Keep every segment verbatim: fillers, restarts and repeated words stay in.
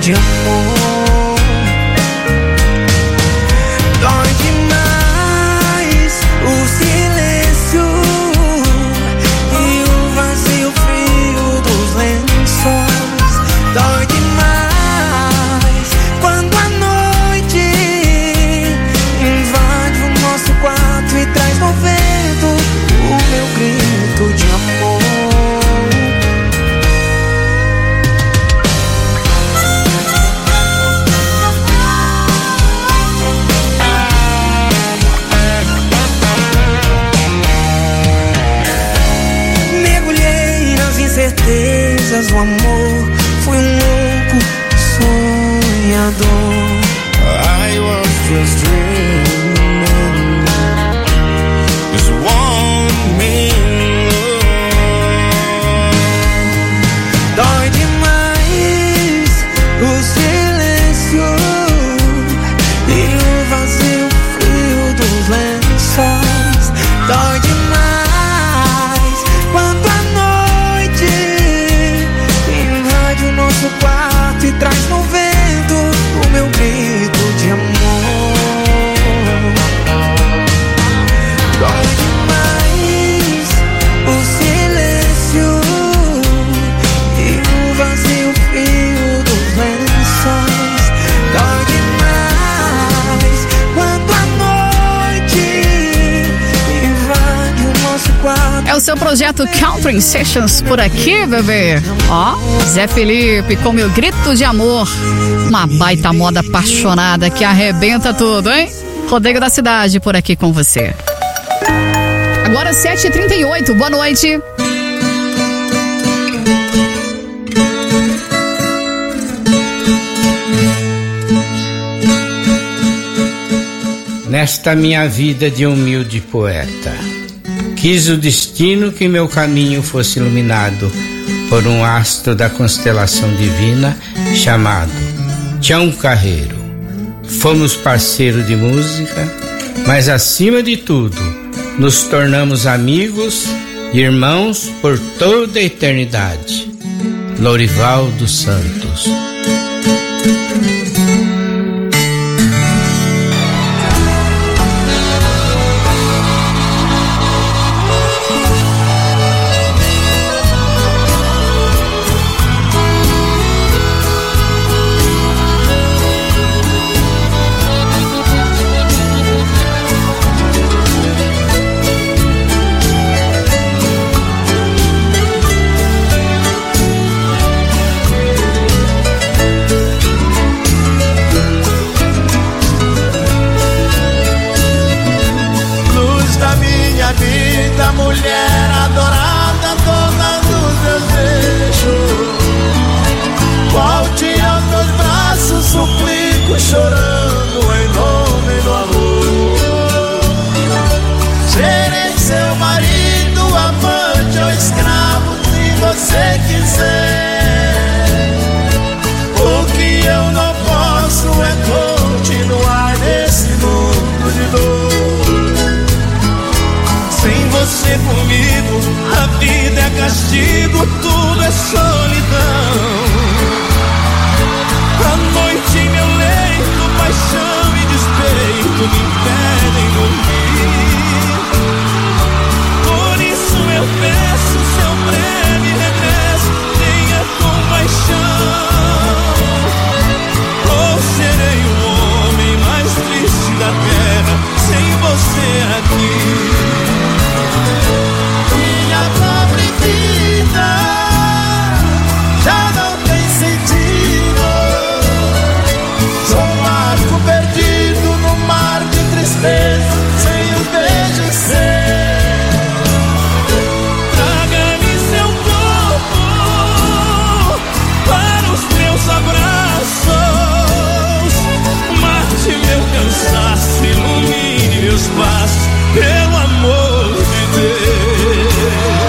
de amor. Dói demais o silêncio e o vazio frio dos lençóis. Dói demais quando a noite invade o nosso quarto e traz no vento o meu grito de amor. Certezas do amor, fui um louco sonhador. I was just dreaming this one man. Dói demais o silêncio e o vazio frio dos lençóis. Dói demais quando a nosso quarto e traz no vento o meu grito de amor. Dói demais o silêncio e o vazio frio dos lençóis. Dói demais quando a noite invade o nosso quarto. É o seu projeto Country Sessions por aqui, bebê. Ó, Zé Felipe com Meu Grito de Amor. Uma baita moda apaixonada que arrebenta tudo, hein? Rodeio da Cidade por aqui com você. Agora sete e trinta e oito, boa noite. Nesta minha vida de humilde poeta, quis o destino que meu caminho fosse iluminado por um astro da constelação divina chamado Tião Carreiro. Fomos parceiros de música, mas acima de tudo, nos tornamos amigos e irmãos por toda a eternidade. Lorival dos Santos. Mulher adorada, dona dos desejos, volte aos meus braços, suplico, chorando em nome do amor. Serei seu marido, amante ou escravo, se você quiser. O que eu não posso é continuar nesse mundo de dor. Sem você comigo, a vida é castigo, tudo é solidão. A noite em meu leito, paixão e despeito me impedem dormir. Por isso eu peço seu breve regresso, tenha compaixão. Ou serei o homem mais triste da terra, sem você aqui. Minha pobre vida já não tem sentido. Sou um barco perdido no mar de tristeza, sem um beijo seu. Traga-me seu corpo para os meus abraços. Mate meu cansaço, ilumine meus passos, pelo amor de Deus.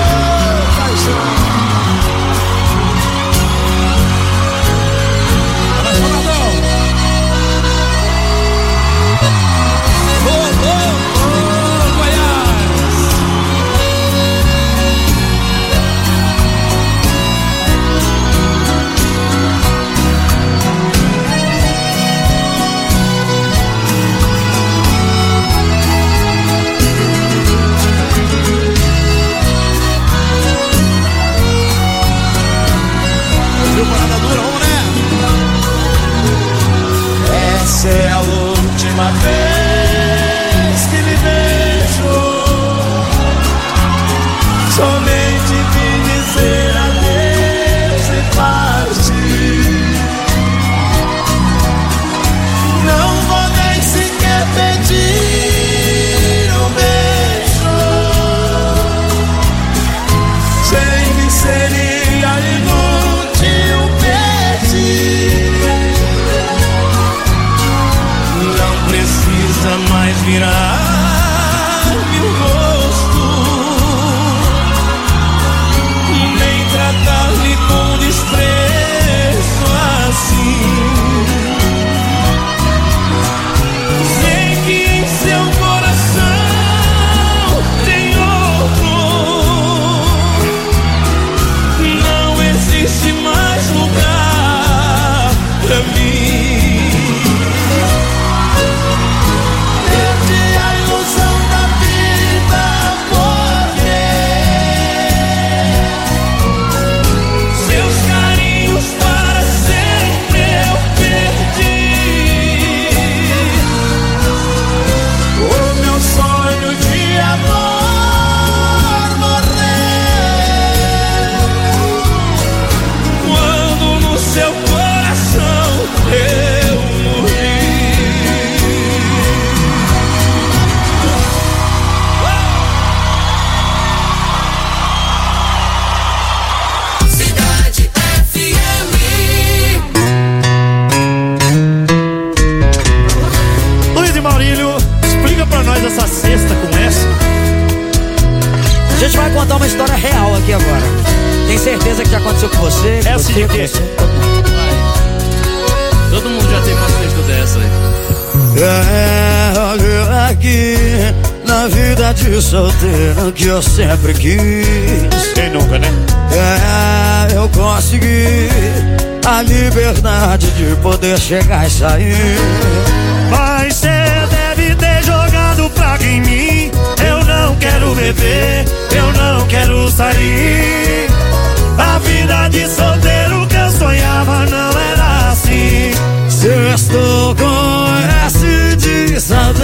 contar uma história real aqui agora. Tem certeza que já aconteceu com você? Com é assim você, de quê? Você, todo mundo. Vai. Todo mundo já teve uma texto dessa aí. É, olha aqui, na vida de solteiro que eu sempre quis. Quem nunca, né? É, eu consegui a liberdade de poder chegar e sair. Mas cê deve ter jogado praga em mim. Eu não quero beber, eu não quero sair. A vida de solteiro que eu sonhava não era assim. Sextou com S de saudade,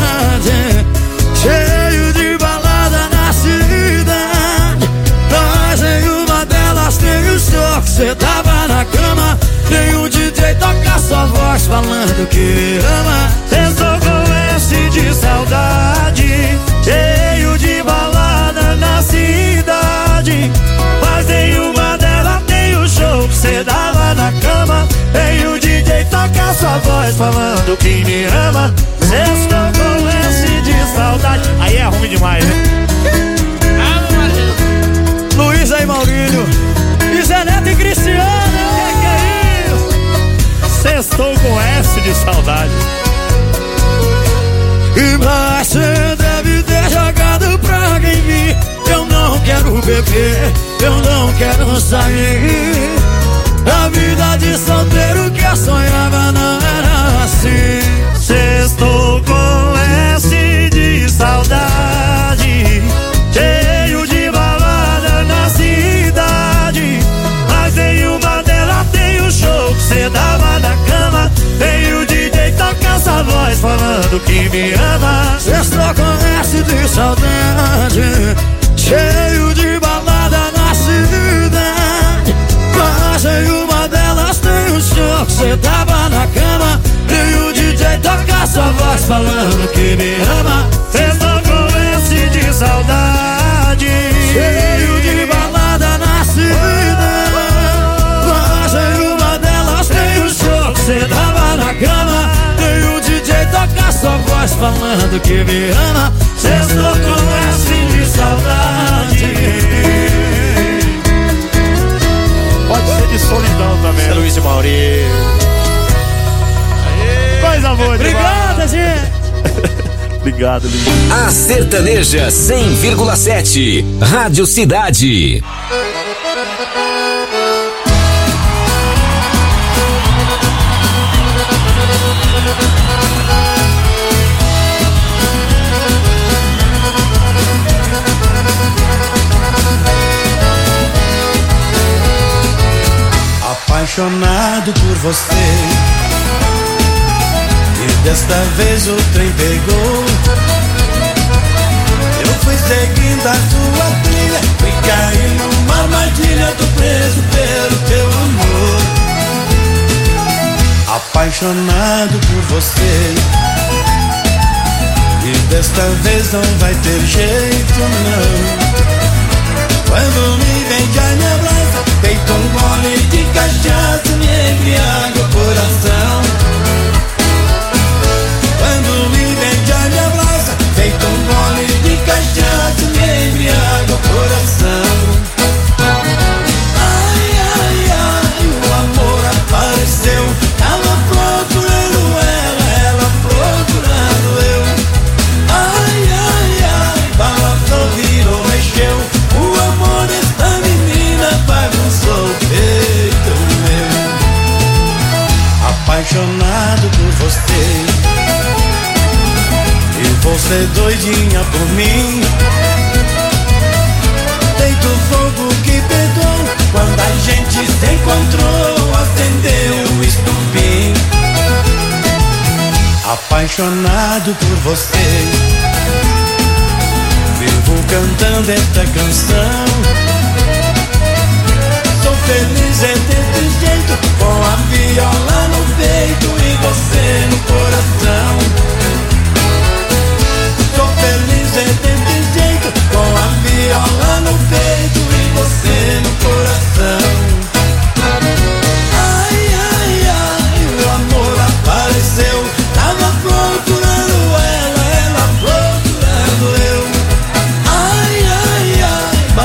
cheio de balada na cidade. Mas em uma delas tem o show que cê tava na cama. Tem o D J tocar sua voz falando que me ama. Sextou com S de saudade, cheio de balada na cidade. Mas em uma delas tem o show que cê dava na cama. Tem o D J tocar sua voz falando que me ama. Sextou com S de saudade. Aí é ruim demais, né? Luiz aí, Maurílio, e Zé Neto e Cristiano. Que que é isso? Sextou com S de saudade. E mas cê deve ter jogado praga em mim. Eu não quero beber, eu não quero sair. A vida de solteiro que eu sonhava não era assim. Sextou com S de saudade, cheio de balada na cidade. Mas em uma delas tem o show que cê dava na cama. Tem o D J tocar essa voz falando que me ama. Sextou com S de saudade, cheio de balada na cidade. Mas em uma delas tem o show que cê tava na cama. E o D J toca sua voz falando que me ama. Sextou com S de saudade, cheio de balada na cidade. Mas em uma delas tem o show que cê tava na cama. E o D J toca sua voz falando que me ama. Sextou com S de saudade. Pode ser de solidão também. É Luiz e Maurício. Coisa boa demais. Obrigado, gente. Obrigado, Luiz. A Sertaneja cem vírgula sete, Rádio Cidade. Apaixonado por você, e desta vez o trem pegou. Eu fui seguindo a sua trilha, fui cair numa armadilha, tô preso pelo teu amor. Apaixonado por você, e desta vez não vai ter jeito não. Quando me vem já me abraça, feito um gole de cachaça, me embriaga o coração. Quando me vem já me abraça, feito um gole de cachaça, me embriaga o coração. Ai, ai, ai, o amor apareceu. Tava procurando ela, ela procurando eu. Ai, ai, ai, balançou, virou, mexeu. O amor desta menina bagunçou o peito meu. Apaixonado por você, e você doidinha por mim. Feito fogo que pegou, quando a gente se encontrou, acendeu o estupim. Apaixonado por você, vivo cantando esta canção. Sou feliz é desse jeito, com a viola no peito e você no coração. Sou feliz é desse jeito, com a viola no peito e você no coração. Ai, ai, ai, o amor apareceu. Tava procurando ela, ela procurando eu. Ai, ai, ai,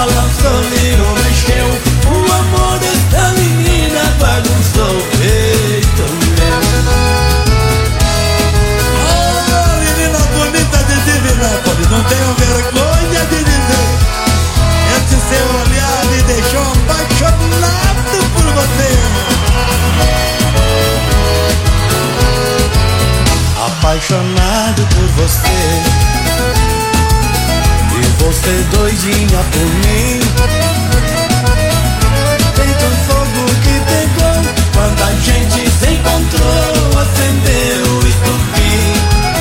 você doidinha por mim. Feito um fogo que pegou quando a gente se encontrou, acendeu o estupim.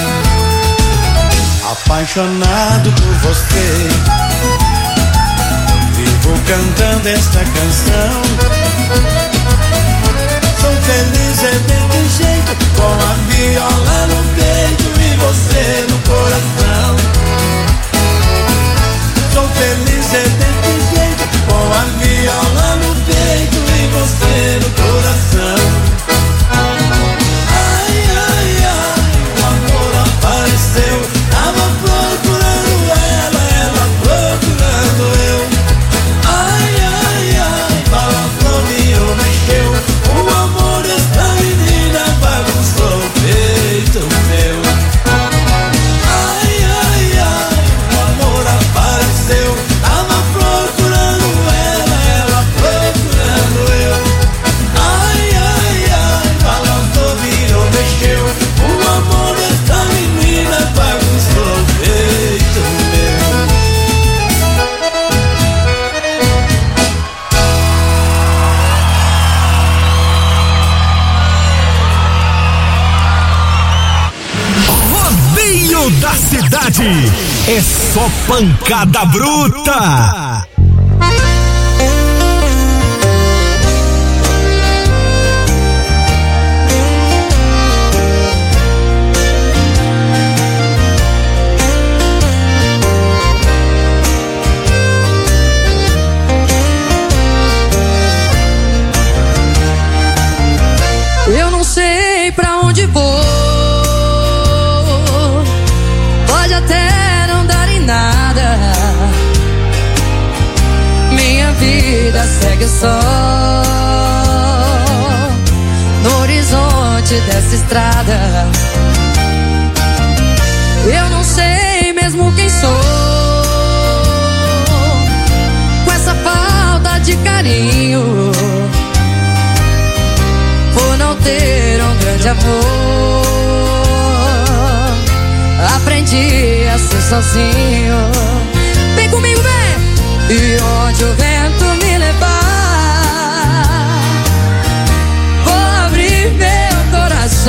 Apaixonado por você, vivo cantando esta canção. Sou feliz é desse jeito, com a viola no peito e você no coração. Sou feliz é desse jeito, com a viola no peito e você no coração. Ai, ai, ai, o amor apareceu. Tava procurando ela, ela procurando eu. Ai, ai, ai, balançou, me mexeu. O amor dessa menina bagunçou o peito meu. Ai, ai, ai, o amor apareceu. Tava procurando ela, ela procurando eu. Ai, ai, ai, balançou, virou, mexeu. O amor dessa menina bagunçou o peito meu. Rodeio da Cidade. É só pancada bruta. Eu não sei pra onde vou, pode até não dar em nada. Minha vida segue só no horizonte dessa estrada. Eu não sei mesmo quem sou, com essa falta de carinho, por não ter um grande amor. Aprendi a ser sozinho. Vem comigo, vem! E onde o vento me levar, vou abrir meu coração.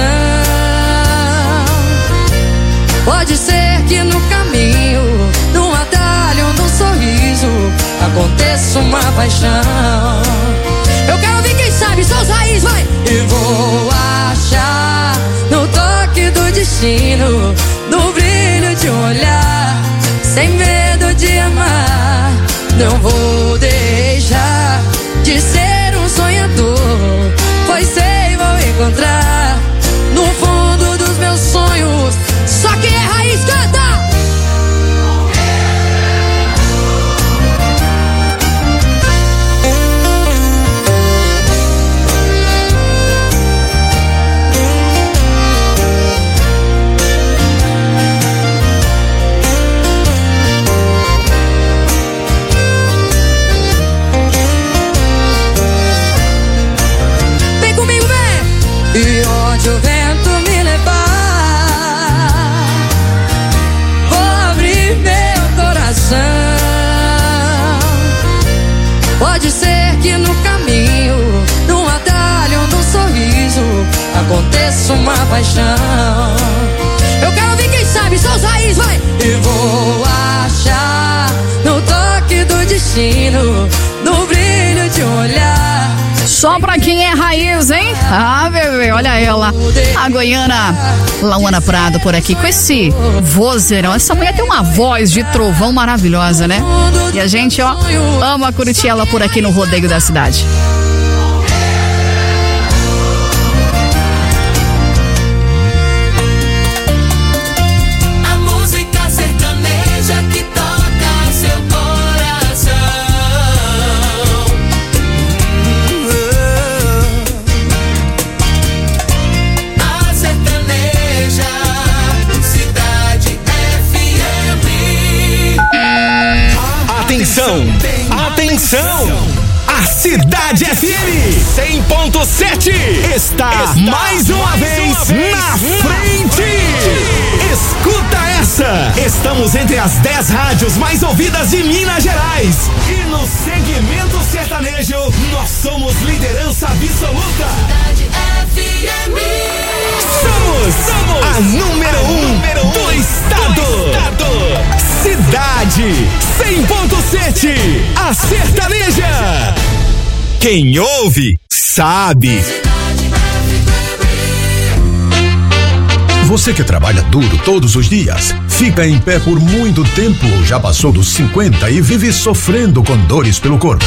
Pode ser que no caminho, num atalho, num sorriso, aconteça uma paixão. Eu quero ouvir quem sabe, só os raízes, vai! E vou achar no toque do destino, no brilho de um olhar, sem medo de amar. Não vou deixar de ser um sonhador, pois sei vou encontrar no fundo dos meus sonhos. Só quem é raiz canta! E onde o vento me levar, vou abrir meu coração. Pode ser que no caminho, num atalho, num sorriso, aconteça uma paixão. Eu quero ouvir quem sabe, só os raízes, vai! E vou achar no toque do destino, no brilho de um olhar. Só pra quem é raiz, hein? Ah, bebê, olha ela. A goiana Lauana Prado por aqui com esse vozeirão. Essa mulher tem uma voz de trovão maravilhosa, né? E a gente, ó, ama curtir ela por aqui no Rodeio da Cidade. Atenção, atenção! A Cidade F M cem ponto sete está, está mais uma mais vez, uma vez na frente. Escuta essa! Nossa! Estamos entre as dez rádios mais ouvidas de Minas Gerais. E no segmento sertanejo, nós somos liderança absoluta. F M. Somos, somos a número um, a número um do, estado. do estado. Cidade cem ponto sete, a sertaneja. Quem ouve, sabe. Você que trabalha duro todos os dias, fica em pé por muito tempo, já passou dos cinquenta e vive sofrendo com dores pelo corpo.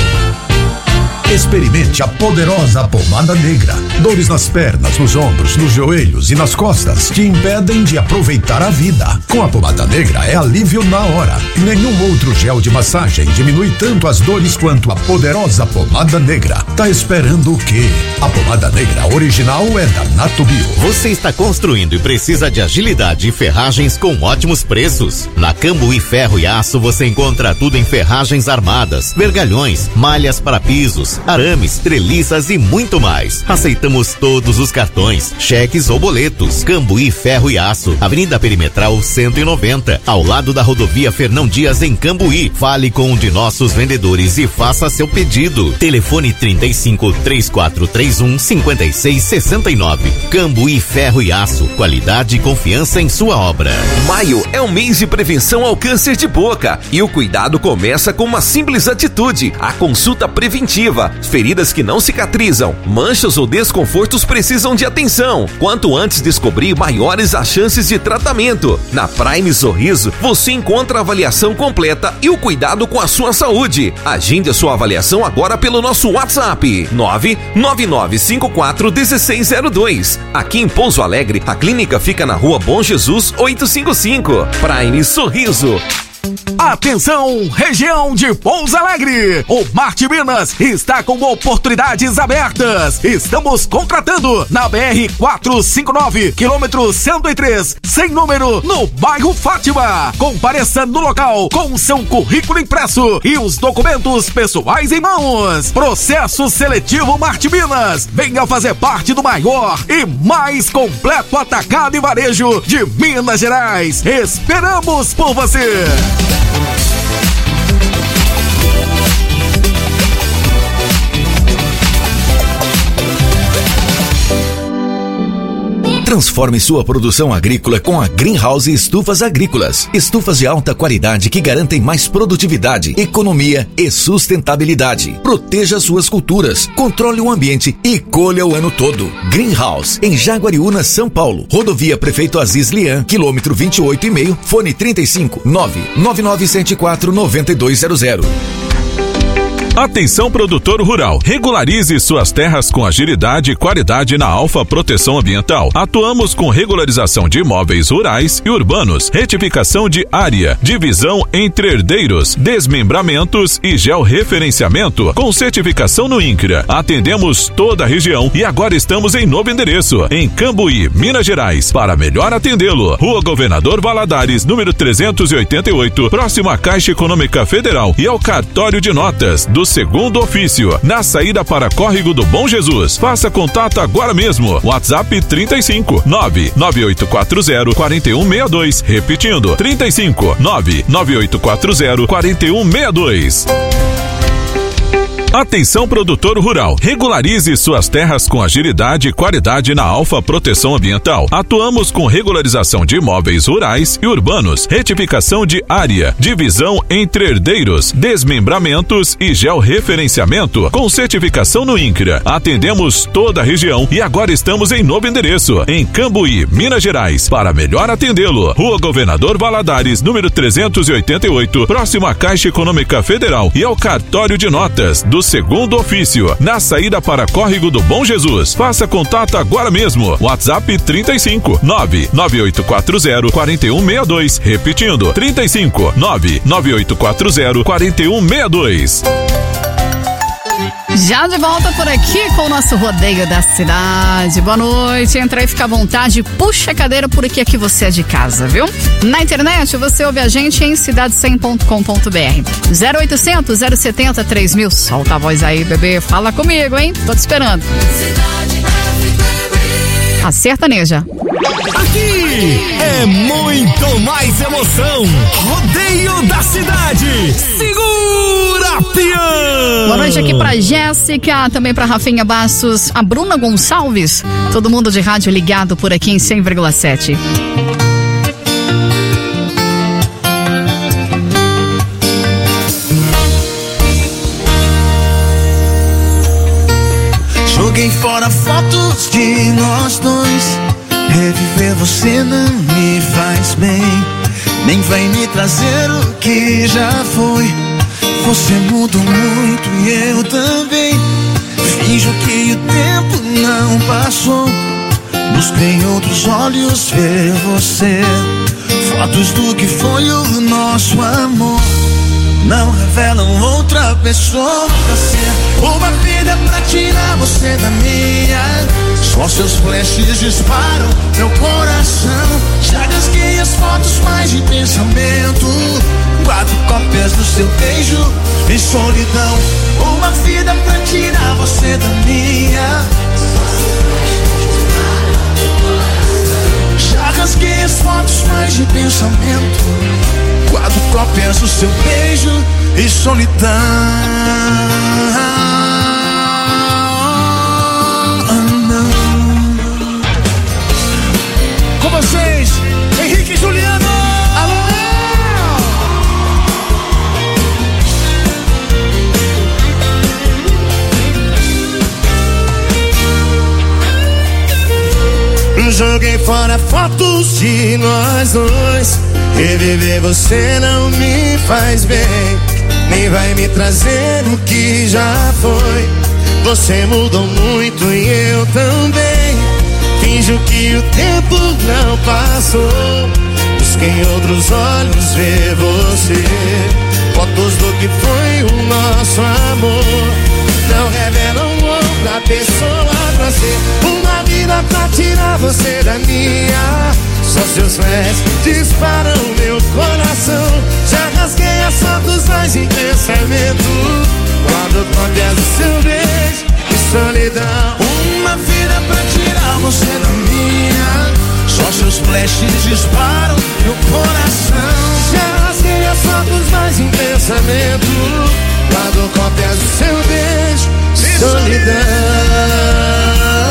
Experimente a poderosa pomada negra. Dores nas pernas, nos ombros, nos joelhos e nas costas te impedem de aproveitar a vida. Com a pomada negra é alívio na hora. Nenhum outro gel de massagem diminui tanto as dores quanto a poderosa pomada negra. Tá esperando o quê? A pomada negra original é da Nato Bio. Você está construindo e precisa de agilidade e ferragens com ótimos preços? Na Cambuí Ferro e Aço você encontra tudo em ferragens armadas, vergalhões, malhas para pisos, arames, treliças e muito mais. Aceitamos todos os cartões, cheques ou boletos. Cambuí Ferro e Aço, Avenida Perimetral cento e noventa, ao lado da rodovia Fernão Dias em Cambuí. Fale com um de nossos vendedores e faça seu pedido. Telefone trinta e cinco, três quatro três um, cinco seis seis nove. Cambuí Ferro e Aço, qualidade e confiança em sua obra. Maio é um mês de prevenção ao câncer de boca e o cuidado começa com uma simples atitude: a consulta preventiva. Feridas que não cicatrizam, manchas ou desconfortos precisam de atenção. Quanto antes descobrir, maiores as chances de tratamento. Na Prime Sorriso, você encontra a avaliação completa e o cuidado com a sua saúde. Agende a sua avaliação agora pelo nosso WhatsApp nove nove nove cinco quatro um seis zero dois. Aqui em Pouso Alegre, a clínica fica na Rua Bom Jesus oitocentos e cinquenta e cinco. Prime Sorriso. Atenção, região de Pouso Alegre! O Marte Minas está com oportunidades abertas. Estamos contratando na B R quatrocentos e cinquenta e nove, quilômetro cento e três, sem número, no bairro Fátima. Compareça no local com seu currículo impresso e os documentos pessoais em mãos. Processo seletivo Marte Minas. Venha fazer parte do maior e mais completo atacado e varejo de Minas Gerais. Esperamos por você! Transforme sua produção agrícola com a Greenhouse Estufas Agrícolas. Estufas de alta qualidade que garantem mais produtividade, economia e sustentabilidade. Proteja suas culturas, controle o ambiente e colha o ano todo. Greenhouse, em Jaguariúna, São Paulo. Rodovia Prefeito Aziz Lian, quilômetro vinte e oito e meio, fone trinta e cinco, nove nove nove sete quatro nove dois zero zero. Atenção, produtor rural, regularize suas terras com agilidade e qualidade na Alfa Proteção Ambiental. Atuamos com regularização de imóveis rurais e urbanos, retificação de área, divisão entre herdeiros, desmembramentos e georreferenciamento com certificação no INCRA. Atendemos toda a região e agora estamos em novo endereço, em Cambuí, Minas Gerais. Para melhor atendê-lo, Rua Governador Valadares, número trezentos e oitenta e oito, próximo à Caixa Econômica Federal e ao cartório de notas do segundo ofício, na saída para Córrego do Bom Jesus. Faça contato agora mesmo. WhatsApp trinta e cinco, nove nove oito quatro zero, quatro um seis dois. Repetindo, trinta e cinco, nove nove oito quatro zero, quatro um seis dois. Atenção, produtor rural, regularize suas terras com agilidade e qualidade na Alfa Proteção Ambiental. Atuamos com regularização de imóveis rurais e urbanos, retificação de área, divisão entre herdeiros, desmembramentos e georreferenciamento com certificação no INCRA. Atendemos toda a região e agora estamos em novo endereço, em Cambuí, Minas Gerais. Para melhor atendê-lo, Rua Governador Valadares, número trezentos e oitenta e oito, próximo à Caixa Econômica Federal e ao cartório de notas do segundo ofício, na saída para Córrego do Bom Jesus. Faça contato agora mesmo. WhatsApp trinta e cinco, nove nove oito quatro zero, quatro um seis dois. Repetindo, trinta e cinco, nove nove oito quatro zero, quatro um seis dois. Já de volta por aqui com o nosso rodeio da cidade. Boa noite, entra aí, fica à vontade, puxa a cadeira por aqui, aqui você é de casa, viu? Na internet você ouve a gente em cidade cem ponto com ponto b r. zero oitocentos, zero setenta, três mil. Solta a voz aí, bebê, fala comigo, hein? Tô te esperando. da Sertaneja. Aqui é muito mais emoção. Rodeio da cidade. Segura, peão! Boa noite aqui pra Jéssica, também pra Rafinha Bastos, a Bruna Gonçalves. Todo mundo de rádio ligado por aqui em cem vírgula sete. Joguei fora fotos de nós dois. Reviver você não me faz bem, nem vai me trazer o que já foi. Você mudou muito e eu também. Finjo que o tempo não passou. Busco em outros olhos ver você. Fotos do que foi o nosso amor não revelam outra pessoa pra ser. Uma vida pra tirar você da minha. Só seus flashes disparam meu coração. Já rasguei as fotos mais de pensamento. Quatro cópias do seu beijo e solidão. Uma vida pra tirar você da minha. Já rasguei as fotos mais de pensamento. Quatro cópias do seu beijo e solidão. Com vocês, Henrique e Juliano. Alô! Joguei fora fotos de nós dois. Reviver você não me faz bem, nem vai me trazer o que já foi. Você mudou muito e eu também. Finjo que o tempo não passou. Busquei em outros olhos ver você. Fotos do que foi o nosso amor não revelam outra pessoa pra ser. Uma vida pra tirar você da minha. Só seus pés disparam meu coração. Já rasguei as fotos mais em pensamento. Quando cópias do seu beijo e solidão. Uma vida pra tirar você da minha. Só seus flashes disparam meu coração. Já rasguei as fotos mais em pensamento. Quando cópias do seu beijo e solidão.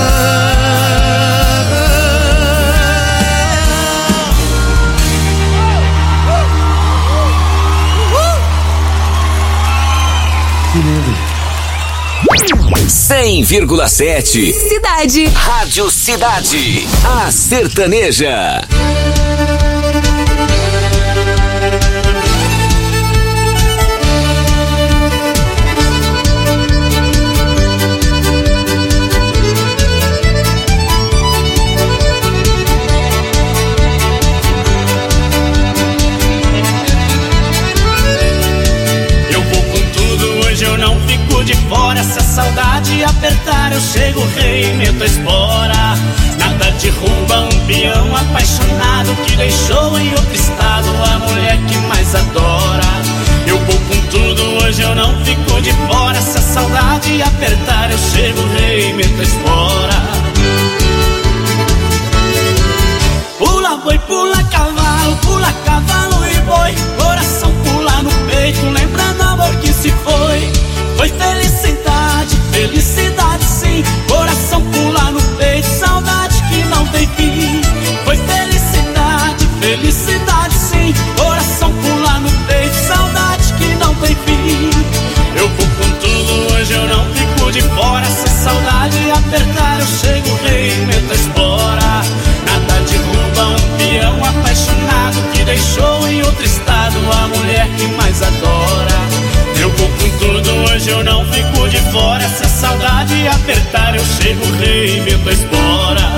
cem vírgula sete Cidade. Rádio Cidade. A Sertaneja. De fora, se a saudade apertar, eu chego, rei, meto a espora. Nada derruba um peão apaixonado que deixou em outro estado a mulher que mais adora. Eu vou com tudo, hoje eu não fico de fora. Se a saudade apertar, eu chego, rei, meto a espora. Pula boi, pula cavalo, pula cavalo e boi. Coração pula no peito, lembrando amor que se foi. Foi felicidade, felicidade sim. Coração pula no peito, saudade que não tem fim. Foi felicidade, felicidade sim. Coração pula no peito, saudade que não tem fim. Eu vou com tudo, hoje eu não fico de fora. Se a saudade apertar, eu chego, rei, meto a espora. Nada derruba um peão apaixonado que deixou em outro estado a mulher que mais adora. Eu vou com tudo, hoje eu não fico de fora. Se a saudade apertar, eu chego, rei, meto a espora.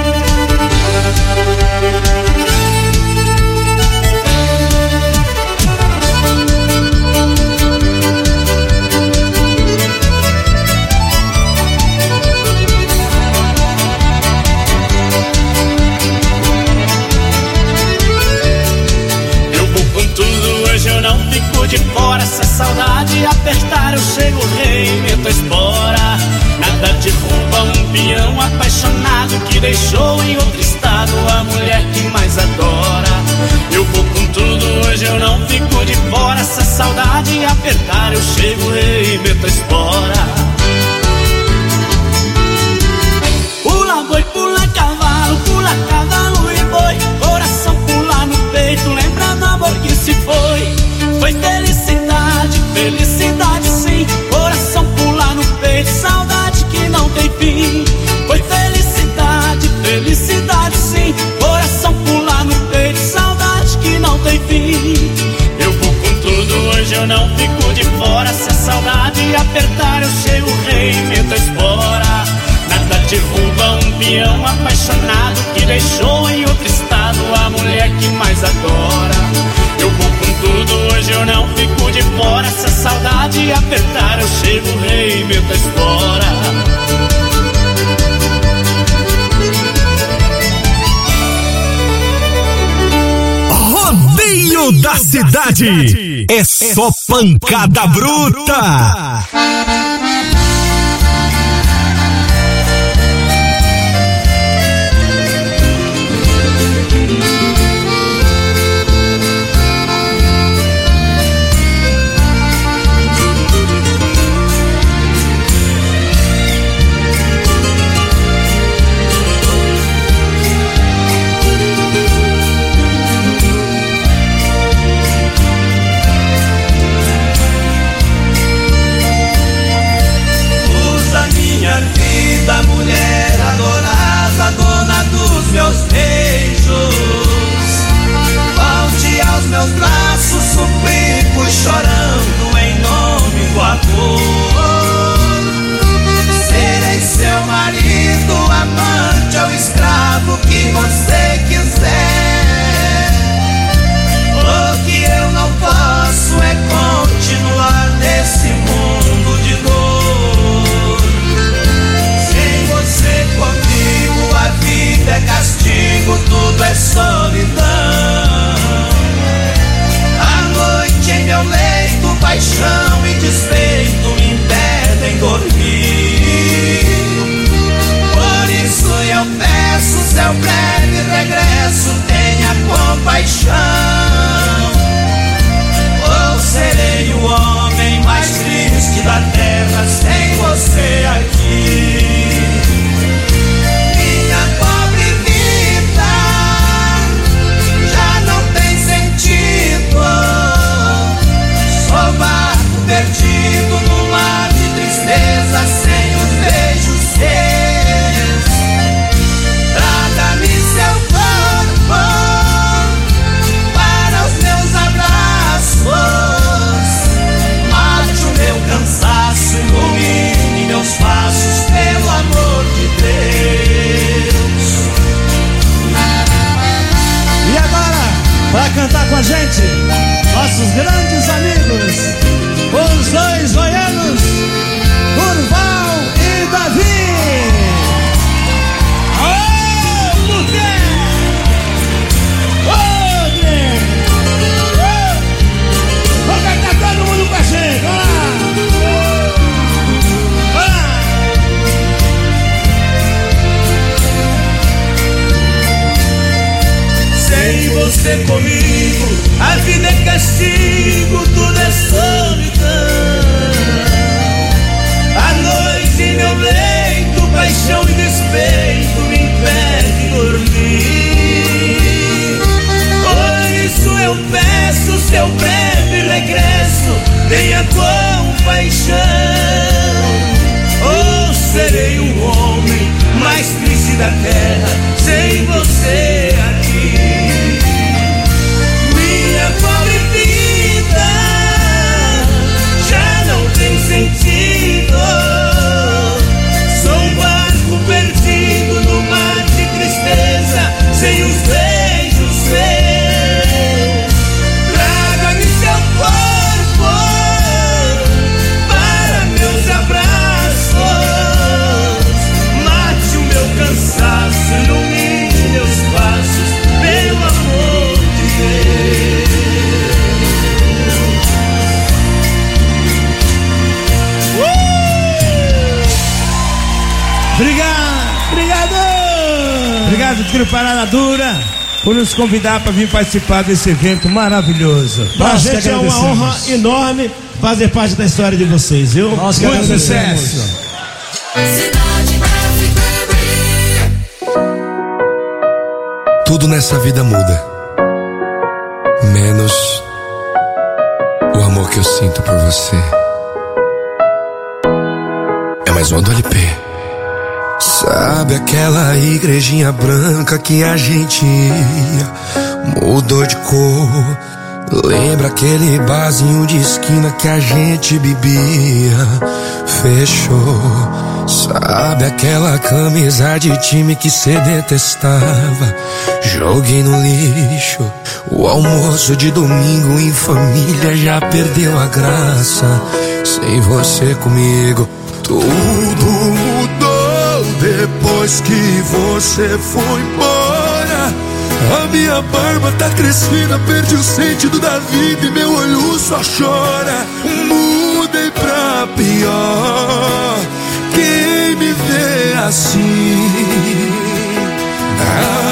Eu vou com tudo, hoje eu não fico de fora. Se a saudade apertar, eu chego, rei, meto a espora. Nada derruba um peão apaixonado que deixou em outro estado a mulher que mais adora. Eu vou com tudo, hoje eu não fico de fora. Se a saudade apertar eu chego e meto a espora. Pula boi, pula cavalo, pula cavalo e boi. Coração pula no peito, lembra do amor que se foi. Foi felicidade, felicidade sim. Coração pula no peito, saudade que não tem fim. Foi felicidade, felicidade sim. Coração pula no peito, saudade que não tem fim. Eu vou com tudo, hoje eu não fico de fora. Se a saudade apertar eu chego rei e meto a espora. Nada derruba um peão apaixonado que deixou em outro estado a mulher que mais adora. Eu vou com tudo, hoje eu não fico de fora. Se a saudade apertar eu chego rei e meto a espora. Rodeio da cidade é só pancada bruta. Vida, mulher adorada, dona dos meus beijos, volte aos meus braços, suplico, chorando em nome do amor. Serei seu marido, amante ou escravo que você quiser. O que eu não posso é continuar nesse mundo de dor. Você comigo, a vida é castigo, tudo é solidão. A noite em meu leito, paixão e despeito me impedem dormir. Por isso eu peço seu breve regresso, tenha compaixão. Ou serei o homem mais triste da terra sem você aqui. Perdido num mar de tristeza, sem os beijos seus. Traga-me seu corpo para os meus abraços. Mate o meu cansaço, ilumine meus passos, pelo amor de Deus. E agora, para cantar com a gente, nossos grandes amigos, os dois goianos, Durval e Davi. Ô, mulher! Ô, mulher! Vamos cantar todo mundo com a gente, vamos lá! Vamos lá! Sem você comigo, a vida é obrigado, Trio Parada Dura, por nos convidar para vir participar desse evento maravilhoso. Pra Nós gente é uma honra enorme fazer parte da história de vocês, viu? Nós muito sucesso. Tudo nessa vida muda, menos o amor que eu sinto por você. É mais uma do L P. Sabe aquela igrejinha branca que a gente ia, mudou de cor. Lembra aquele barzinho de esquina que a gente bebia, fechou. Sabe aquela camisa de time que cê detestava, joguei no lixo. O almoço de domingo em família já perdeu a graça. Sem você comigo, tudo mudou depois que você foi embora. A minha barba tá crescida, perdi o sentido da vida e meu olho só chora. Mudei pra pior, quem me vê assim dá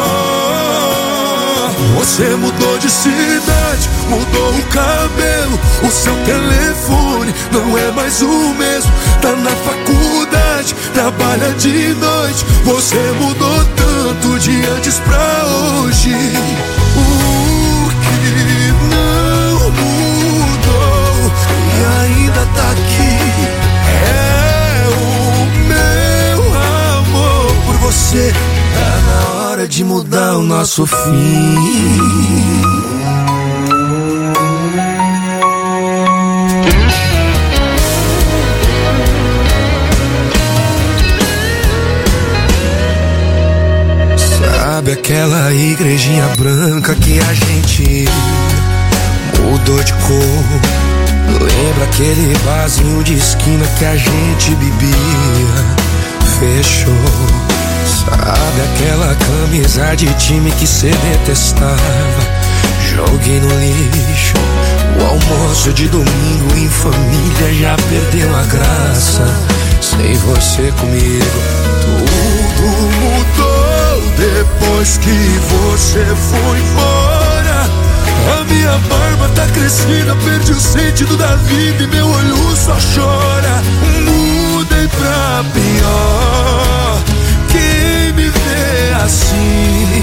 dó. Você mudou de cidade, mudou o cabelo, o seu telefone não é mais o mesmo. Tá na faculdade, trabalha de noite. Você mudou tanto de antes pra hoje. O que não mudou e ainda tá aqui é o meu amor por você. Tá na hora de mudar o nosso fim. Sabe aquela igrejinha branca que a gente ia, mudou de cor. Lembra aquele barzinho de esquina que a gente bebia, fechou. Sabe aquela camisa de time que cê detestava, joguei no lixo. O almoço de domingo em família já perdeu a graça. Sem você comigo, tudo mudou depois que você foi embora. A minha barba tá crescida, perdi o sentido da vida e meu olho só chora. Mudei pra pior, quem me vê assim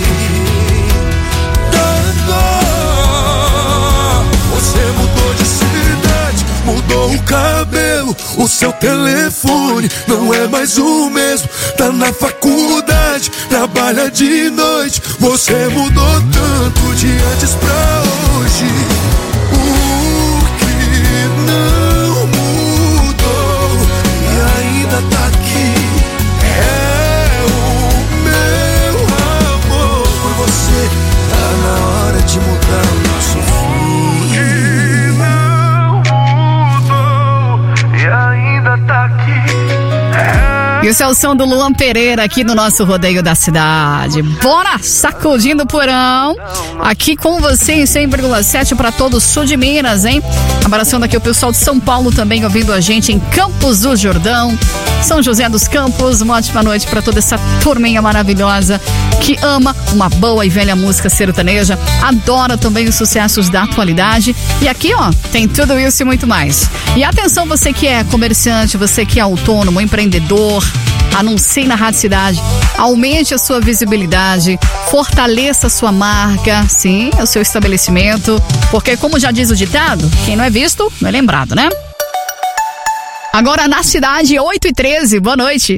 dá dó. Você mudou de cidade, mudou o cabelo, o seu telefone não é mais o mesmo. Tá na faculdade, trabalha de noite. Você mudou tanto de antes pra hoje. O que não mudou e ainda tá aqui é o meu amor por você. Tá na hora de mudar o nosso fim. O que não mudou e ainda tá aqui. E esse é o som do Luan Pereira aqui no nosso Rodeio da Cidade. Bora sacudindo o porão. Aqui com você em cem vírgula sete para todo o sul de Minas, hein? Abraçando aqui o pessoal de São Paulo também ouvindo a gente em Campos do Jordão, São José dos Campos. Uma ótima noite para toda essa turminha maravilhosa que ama uma boa e velha música sertaneja, adora também os sucessos da atualidade. E aqui, ó, tem tudo isso e muito mais. E atenção, você que é comerciante, você que é autônomo, empreendedor, anuncie na Rádio Cidade, aumente a sua visibilidade, fortaleça a sua marca, sim, o seu estabelecimento, porque como já diz o ditado, quem não é visto não é lembrado, né? Agora na cidade, oito e treze, boa noite.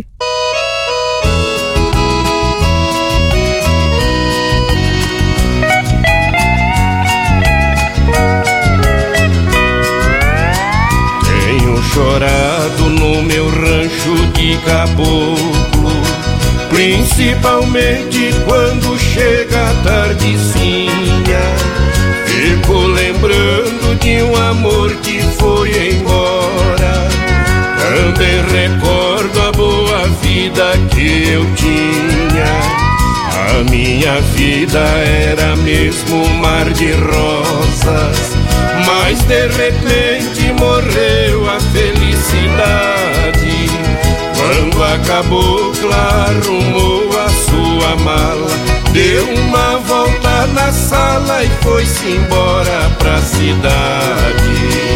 Tenho chorado no meu rancho de caboclo, principalmente quando chega a tardezinha. Fico lembrando de um amor que foi embora. Também recordo a boa vida que eu tinha. A minha vida era mesmo um mar de rosas, mas de repente morreu a felicidade. Quando acabou, claro, rumou a sua sua mala, deu uma volta na sala e foi-se embora pra cidade.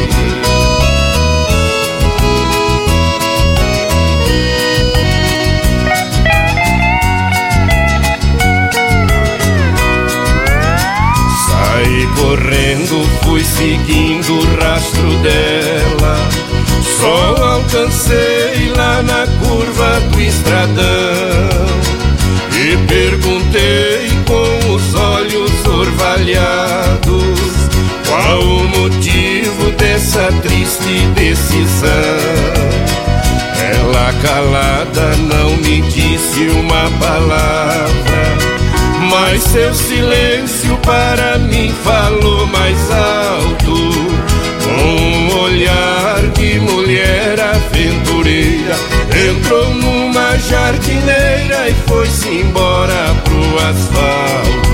Saí correndo, fui seguindo o rastro dela, só alcancei lá na curva do estradão e perguntei com os olhos orvalhados qual o motivo dessa triste decisão. Ela calada não me disse uma palavra, mas seu silêncio para mim falou mais alto, com um olhar de mulher aventureira. Entrou numa jardineira e foi-se embora pro asfalto.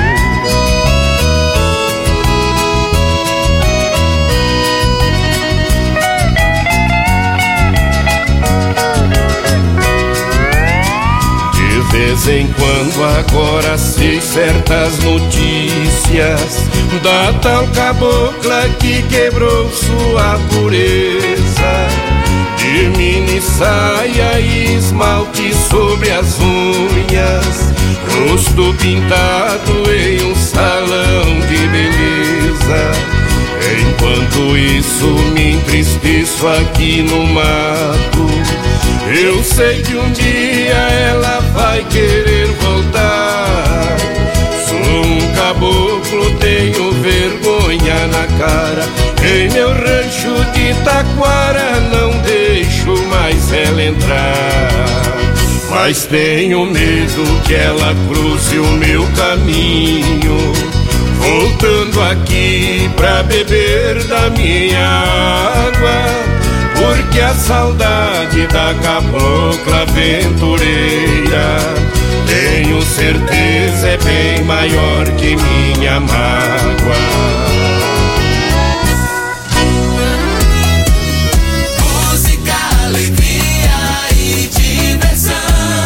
De vez em quando agora sei certas notícias da tal cabocla que quebrou sua pureza, de mini saia e esmalte sobre as unhas, rosto pintado em um salão de beleza. Enquanto isso me entristeço aqui no mato, eu sei que um dia ela vai querer voltar. Sou um caboclo, tenho vergonha na cara, em meu rancho de Taquara não deixo mais ela entrar. Mas tenho medo que ela cruze o meu caminho, voltando aqui pra beber da minha água, porque a saudade da cabocla aventureira, tenho certeza, é bem maior que minha mágoa. Música, alegria e diversão.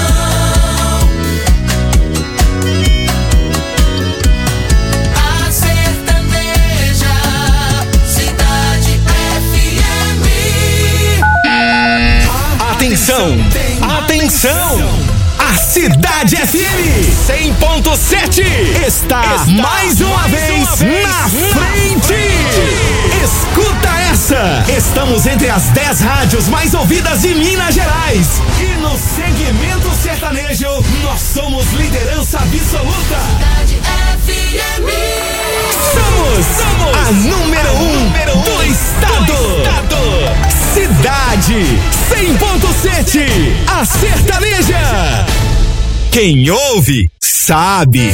A sertaneja, Cidade F M. Atenção, atenção! A Cidade F M cem ponto sete está, está mais uma mais vez uma vez na, na frente. frente. Escuta essa! Estamos entre as dez rádios mais ouvidas de Minas Gerais. E no segmento sertanejo, nós somos liderança absoluta. Cidade F M. Somos, somos a número um, a número um do, estado. do estado. Cidade cem ponto sete, a sertaneja. Quem ouve, sabe.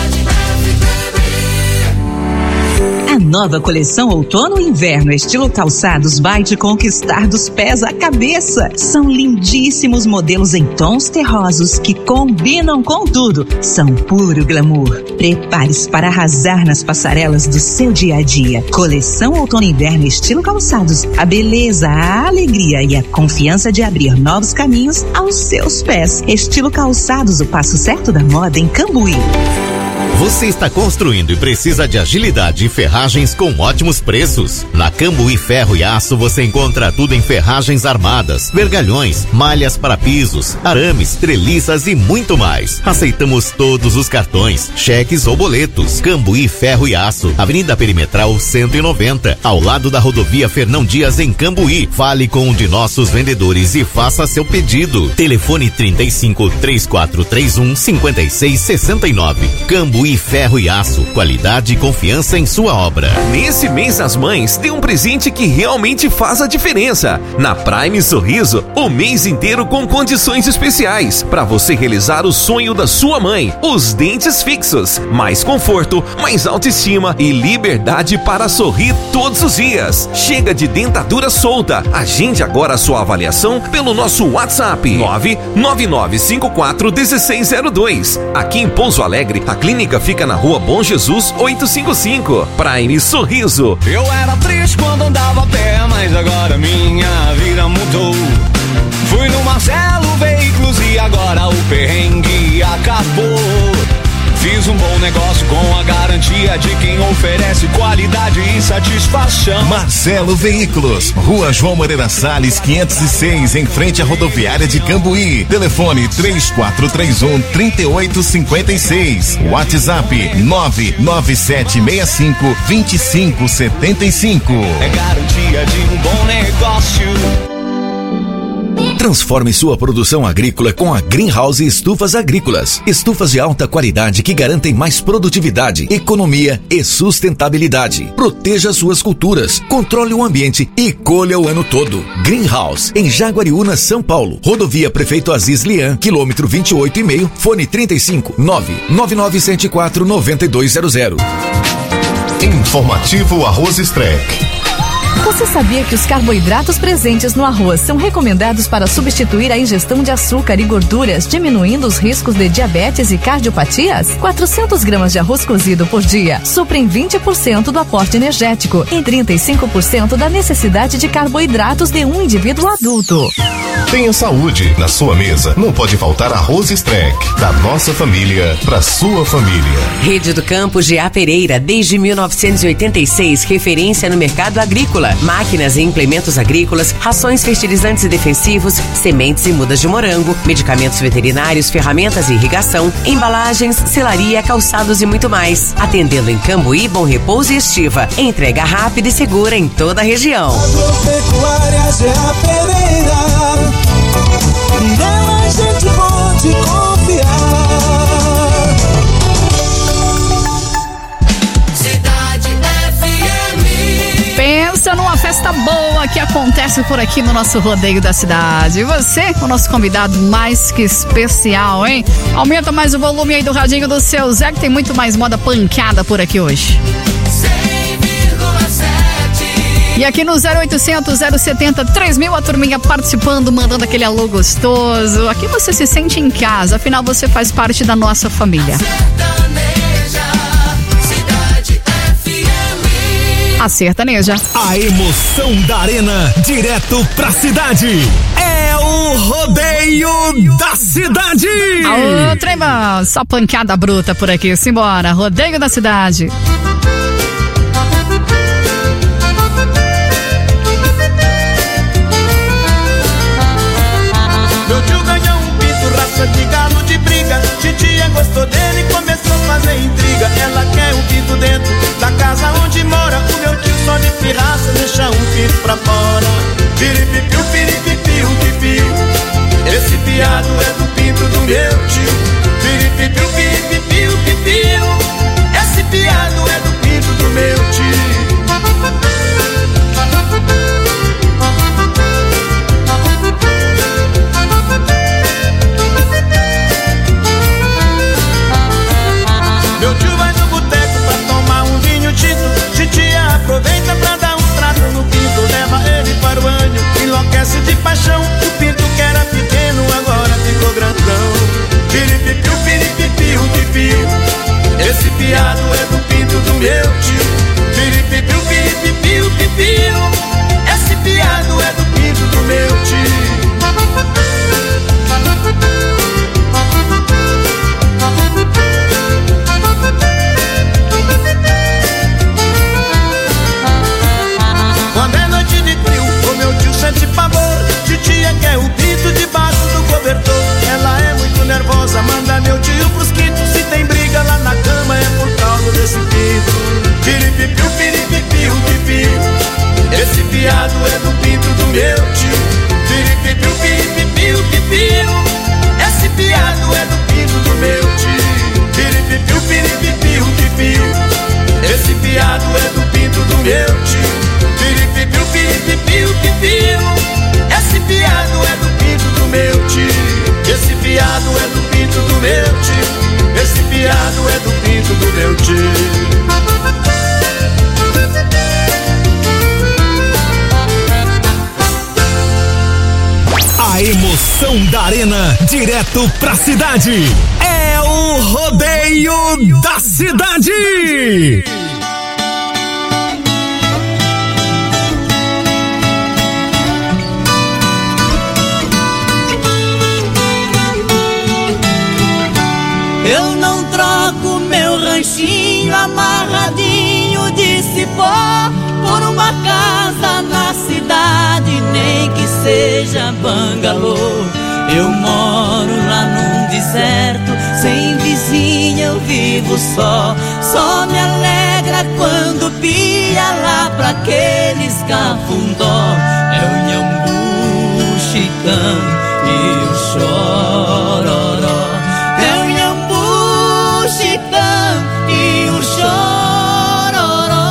A nova coleção Outono e Inverno estilo calçados vai te conquistar dos pés à cabeça. São lindíssimos modelos em tons terrosos que combinam com tudo. São puro glamour. Prepare-se para arrasar nas passarelas do seu dia a dia. Coleção Outono e Inverno estilo calçados. A beleza, a alegria e a confiança de abrir novos caminhos aos seus pés. Estilo calçados, o passo certo da moda em Cambuí. Você está construindo e precisa de agilidade e ferragens com ótimos preços? Na Cambuí Ferro e Aço você encontra tudo em ferragens armadas, vergalhões, malhas para pisos, arames, treliças e muito mais. Aceitamos todos os cartões, cheques ou boletos. Cambuí Ferro e Aço, Avenida Perimetral cento e noventa, ao lado da rodovia Fernão Dias em Cambuí. Fale com um de nossos vendedores e faça seu pedido. Telefone trinta e cinco, três quatro três um, cinco seis seis nove. Cambuí Ferro e Aço, qualidade e confiança em sua obra. Nesse mês das mães, tem um presente que realmente faz a diferença. Na Prime Sorriso, o mês inteiro com condições especiais para você realizar o sonho da sua mãe. Os dentes fixos, mais conforto, mais autoestima e liberdade para sorrir todos os dias. Chega de dentadura solta. Agende agora a sua avaliação pelo nosso WhatsApp nove nove nove cinco quatro um seis zero dois. Aqui em Pouso Alegre, a clínica fica na Rua Bom Jesus oitocentos e cinquenta e cinco. Prime Sorriso. Eu era triste quando andava a pé, mas agora minha vida mudou. Fui no Marcelo Veículos e agora o perrengue acabou. Fiz um bom negócio com a garantia de quem oferece qualidade e satisfação. Marcelo Veículos, Rua João Moreira Salles, quinhentos e seis, em frente à rodoviária de Cambuí. Telefone três quatro três um, três oito cinco seis. WhatsApp nove nove sete seis cinco, dois cinco sete cinco. É garantia de um bom negócio. Transforme sua produção agrícola com a Greenhouse Estufas Agrícolas. Estufas de alta qualidade que garantem mais produtividade, economia e sustentabilidade. Proteja suas culturas, controle o ambiente e colha o ano todo. Greenhouse, em Jaguariúna, São Paulo. Rodovia Prefeito Aziz Lian, quilômetro vinte e oito e meio, fone trinta e cinco, nove nove nove sete quatro, nove dois zero zero. Informativo Arroz Strec. Você sabia que os carboidratos presentes no arroz são recomendados para substituir a ingestão de açúcar e gorduras, diminuindo os riscos de diabetes e cardiopatias? quatrocentos gramas de arroz cozido por dia suprem vinte por cento do aporte energético e trinta e cinco por cento da necessidade de carboidratos de um indivíduo adulto. Tenha saúde na sua mesa. Não pode faltar Arroz Strec. Da nossa família para sua família. Rede do Campo G A Pereira, desde mil novecentos e oitenta e seis, referência no mercado agrícola. Máquinas e implementos agrícolas, rações, fertilizantes e defensivos, sementes e mudas de morango, medicamentos veterinários, ferramentas e irrigação, embalagens, selaria, calçados e muito mais. Atendendo em Cambuí, Bom Repouso e Estiva. Entrega rápida e segura em toda a região. Agropecuária G A Pereira, nela a gente pode confiar. Pensa numa festa boa que acontece por aqui no nosso rodeio da cidade. E você, o nosso convidado mais que especial, hein? Aumenta mais o volume aí do radinho do seu Zé, que tem muito mais moda pancada por aqui hoje. E aqui no zero oitocentos, zero setenta, três mil, a turminha participando, mandando aquele alô gostoso. Aqui você se sente em casa, afinal você faz parte da nossa família. A Sertaneja. A emoção da arena, direto pra cidade. É o rodeio da cidade. Alô, trema, só pancada bruta por aqui. Simbora, rodeio da cidade. Meu tio ganhou um pinto, raça de galo de briga. Titia gostou dele e começou a fazer intriga. Ela quer um pinto dentro da casa onde mora. O meu tio só de pirraça deixa um pinto pra fora. Piripipiu, piripipiu, pipiu. Esse piado é do pinto do meu tio. Piripipiu, piripipiu, pipiu. Esse piado é do pinto do meu tio. Meu tio vai no boteco pra tomar um vinho tinto. Titia aproveita pra dar um trato no pinto. Leva ele para o banho, enlouquece de paixão. O pinto que era pequeno agora ficou grandão. Piripipiu, piripipiu, pipiu. Esse piado é do pinto do meu tio. Piripipiu, piripipiu, pipiu. Esse piado é do pinto do meu tio. Quando é noite de frio, o meu tio sente pavor. Titia quer o pinto debaixo do cobertor. Ela é muito nervosa, manda meu tio pros quintos. Se tem briga lá na cama é por causa desse pinto. Piripipiu, piripipiu, pipiu. Esse piado é do pinto do meu tio. Piripipiu, piripipiu, pipiu. Esse piado é do pinto do meu tio. Piripipiu, piripipiu, pipiu. Esse piado é do pinto do meu tio. Piripipiu, piripipiu, pipiu. Esse piado é do pinto do meu tio. Esse piado é do pinto do meu tio. Esse piado é do pinto do meu tio. A emoção da arena, direto pra cidade. É o rodeio da cidade. Eu não troco meu ranchinho amarradinho de cipó por uma casa na cidade, nem que seja bangalô. Eu moro lá num deserto, sem vizinha eu vivo só. Só me alegra quando pia lá pra aqueles cafundó. É o Nhambu, Chitã e o Chororó. É o Nhambu, Chitã e o Chororó.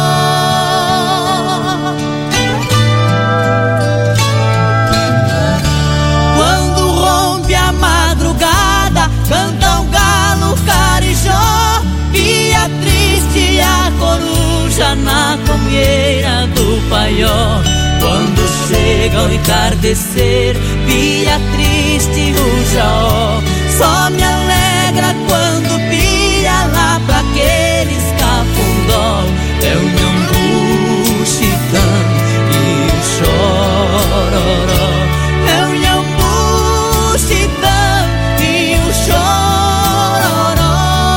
Quando rompe a madrugada, canta o galo carijó, pia triste a coruja na comieira do paió. Quando chega o entardecer, pia triste o jaó. Só me alegra quando pia lá pra aqueles cafundó. É o Nhambu, Chitã e o Chororó. É o Nhambu, Chitã e o Chororó.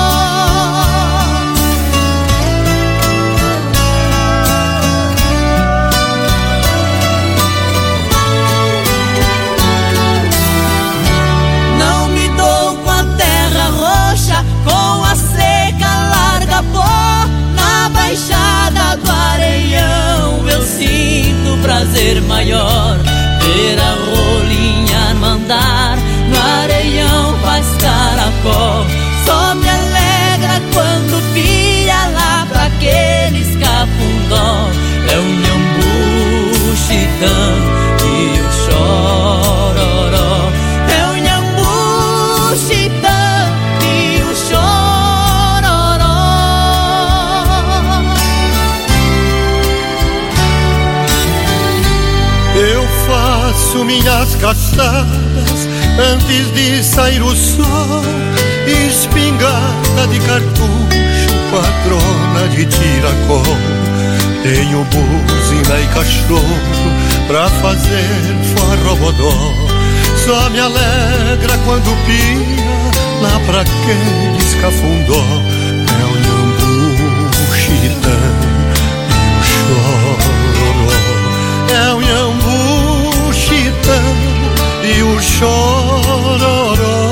Não me dou com a terra roxa, com a seca larga pó. Na baixada do Areião eu sinto prazer maior. Ver a rolinha mandar no areião faz caracol. Só me alegra quando pia lá pra aqueles cafundó. É o Nhambu, Chitã e o Chororó. É o Nhambu, Chitã e o Chororó. Eu faço minhas caçadas antes de sair o sol. Espingarda de cartucho, patrona de tiracol. Tenho buzina e cachorro pra fazer forrobodó. Só me alegra quando pia lá pra aqueles cafundó. É o Nhambu, Chitã e o Chororó. É o Nhambu, Chitã e o Chororó.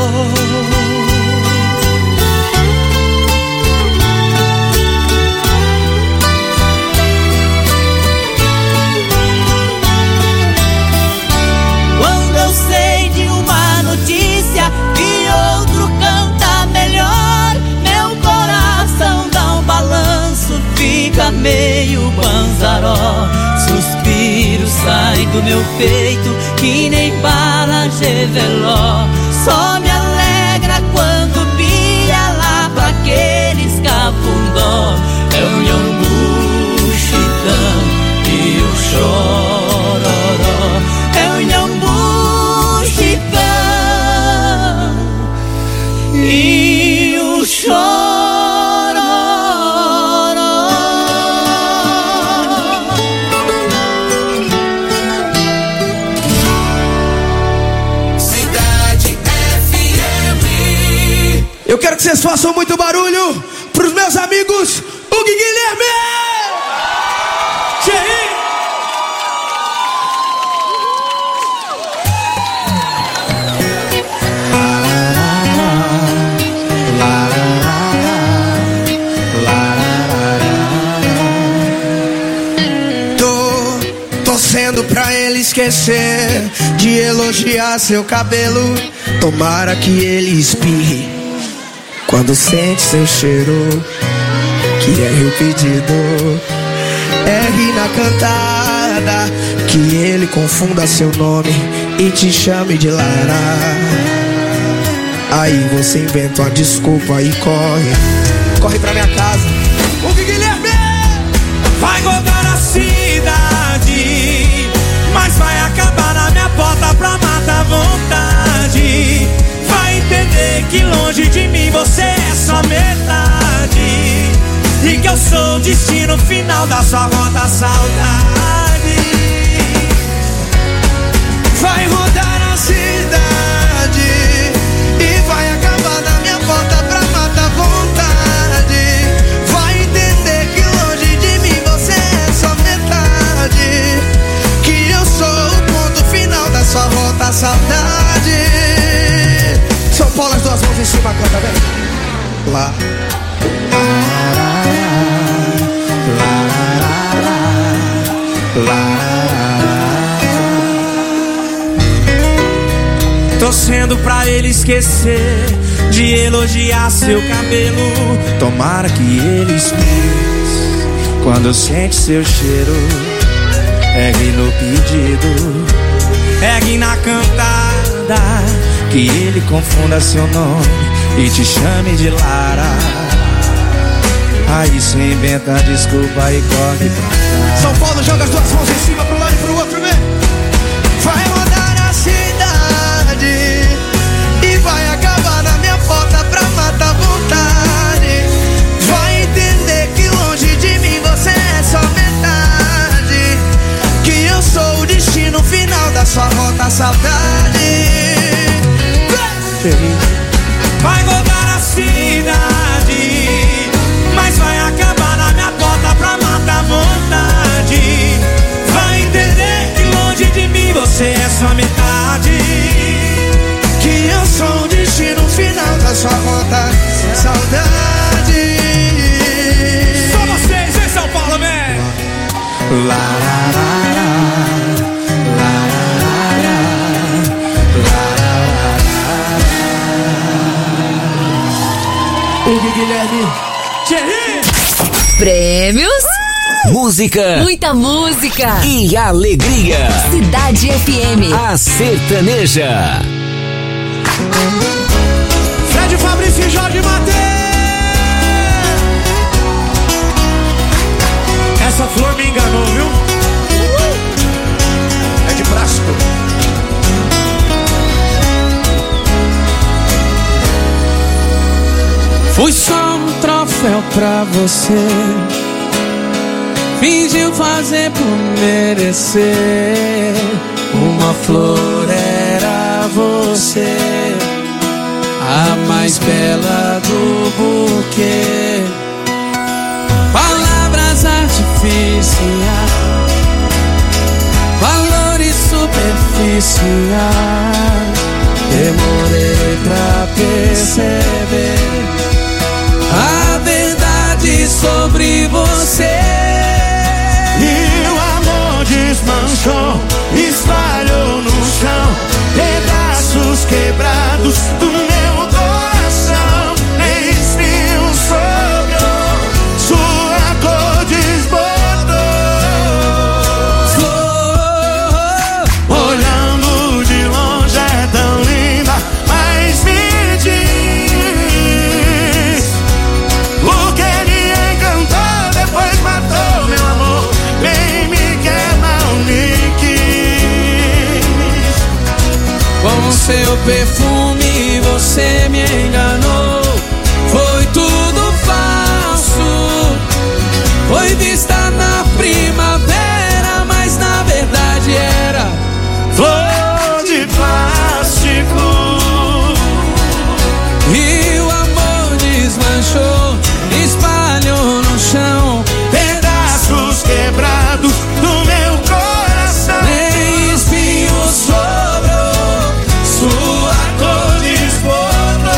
Quando eu sei de uma notícia que outro canta melhor, meu coração dá um balanço, fica meio banzaró. Suspiro sai do meu peito que nem bala geveló. Só me alegra quando pia lá pra aqueles cafundó. É o Nhambu, Chitã e o Chororó. É o Nhambu, Chitã e o Chororó. Eu quero que vocês façam muito barulho pros meus amigos Hugo e Guilherme! Cheio! Tô torcendo pra ele esquecer de elogiar seu cabelo. Tomara que ele espirre quando sente seu cheiro, que é o pedido. Erre na cantada, que ele confunda seu nome e te chame de Lara. Aí você inventa uma desculpa e corre, corre pra minha casa. O Guilherme vai rodar a cidade, mas vai acabar na minha porta pra matar a vontade. Vai entender que longe de mim você é só metade, e que eu sou o destino final da sua rota saudade. Vai rodar a cidade e vai acabar na minha porta pra matar turma canta, vem. Lá. Torcendo pra ele esquecer de elogiar seu cabelo. Tomara que ele espere quando sente seu cheiro. Ergue no pedido, ergue na cantada, que ele confunda seu nome e te chame de Lara. Aí cê inventa desculpa e corre pra cá. São Paulo joga as duas mãos em cima, pro lado e pro outro, vem. Vai rodar a cidade e vai acabar na minha porta pra matar a vontade. Vai entender que longe de mim você é só metade, que eu sou o destino final da sua rota, saudade. Vai rodar a cidade, mas vai acabar na minha porta pra matar a vontade. Vai entender que longe de mim você é só metade, que eu sou o destino final da sua rota, saudade. Só vocês em São Paulo, vem. Lá, lá, lá, lá. Guilherme, prêmios, música, muita música e alegria. Cidade F M, a sertaneja. Fred Fabrício e Jorge Mateus. Essa flor me enganou, viu? É de plástico. Fui só um troféu pra você, fingiu fazer por merecer. Uma flor era você, a mais bela do buquê. Palavras artificiais, valores superficiais. Demorei pra perceber a verdade sobre você. E o amor desmanchou, espalhou no chão, pedaços quebrados do meu coração. Nem espinho sobrou, sua cor desbotou. Flor, olhando de longe é tão linda, mas me diz o que me encantou, depois matou meu amor. Nem me quer, mal me quis. Com seu perfume você me enganou. Foi tudo falso. Foi vista na primavera, mas na verdade era flor de plástico. E o amor desmanchou, espalhou no chão, pedaços quebrados do meu coração. Nem espinho sobrou, sua cor desbotou.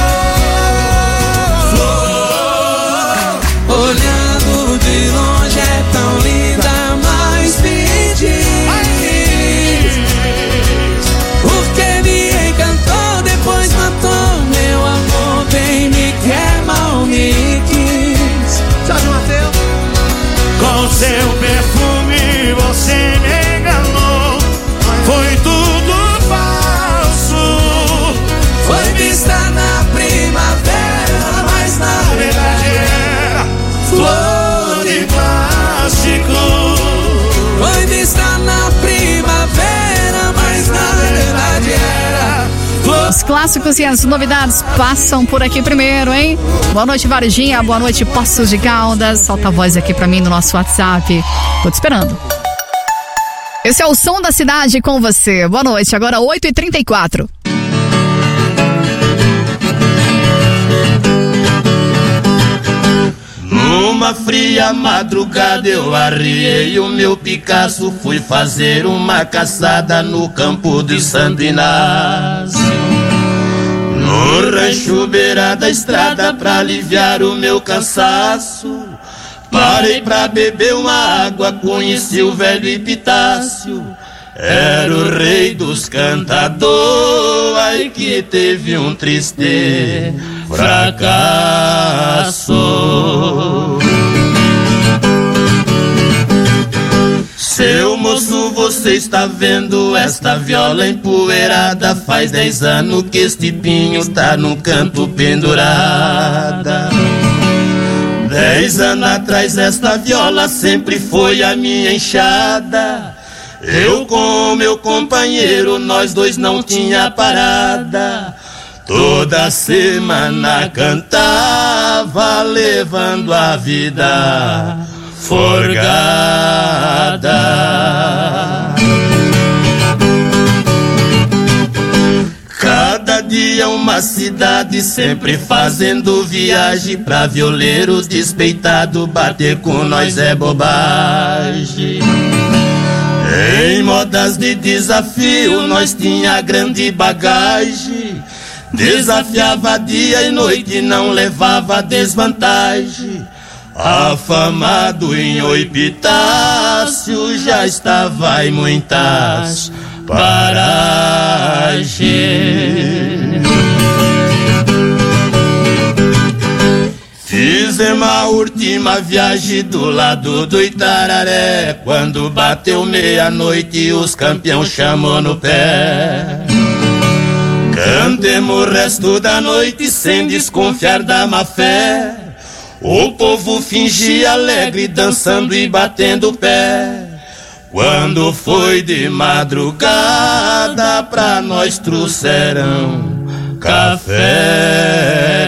Flor, olhando de longe é tão linda, mas me diz o que me encantou, depois matou meu amor. Bem me quer, mal me quis. Jorge Mateus. Com seu perfume você me enganou. Foi tudo falso. Foi vista na primavera, mas na verdade era flor de plástico. Foi vista na primavera, mas na verdade era flor. Os clássicos e as novidades passam por aqui primeiro, hein? Boa noite, Varginha. Boa noite, Poços de Caldas. Solta a voz aqui pra mim no nosso WhatsApp. Tô te esperando. Esse é o som da cidade com você. Boa noite, agora oito e trinta e quatro. Numa fria madrugada eu arriei o meu Picasso, fui fazer uma caçada no campo de Santo Inácio. No rancho beira da estrada pra aliviar o meu cansaço, parei pra beber uma água, conheci o velho Epitácio. Era o rei dos cantadores, ai que teve um triste fracasso. Seu moço, você está vendo esta viola empoeirada? Faz dez anos que este pinho está no canto pendurada. Dez anos atrás esta viola sempre foi a minha enxada. Eu com meu companheiro, nós dois não tinha parada. Toda semana cantava, levando a vida forgada. Cada dia uma cidade, sempre fazendo viagem. Pra violeiro despeitado, bater com nós é bobagem. Em modas de desafio, nós tinha grande bagagem. Desafiava dia e noite, não levava desvantagem. Afamado em Epitácio, já estava em muitas paragens. Fizemos a última viagem do lado do Itararé. Quando bateu meia-noite, os campeões chamou no pé. Cantemos o resto da noite sem desconfiar da má fé. O povo fingia alegre, dançando e batendo o pé. Quando foi de madrugada, pra nós trouxeram café.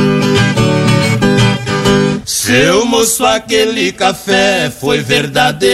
Seu moço, aquele café foi verdadeiro.